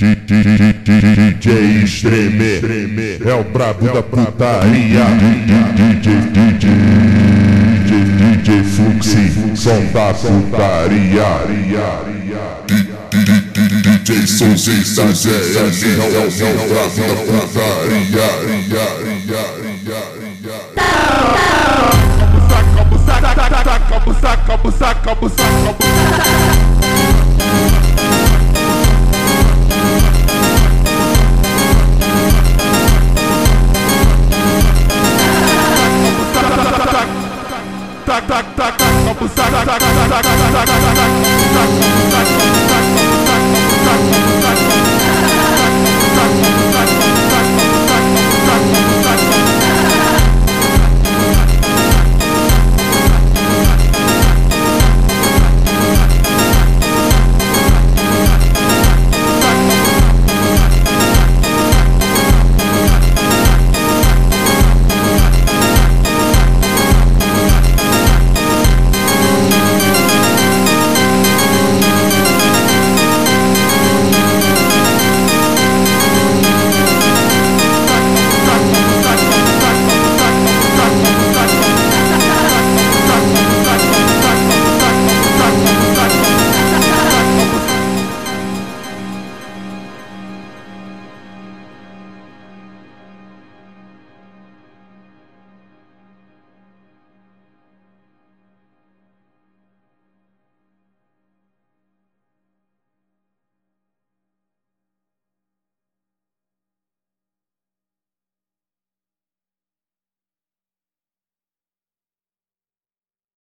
DJ Extreme é o brabo da putaria. DJ Fluxy, som da putaria. DJ Souzista GL é o brabo da putaria. Cabuça, cabuça, cabuça, cabuça, cabuça.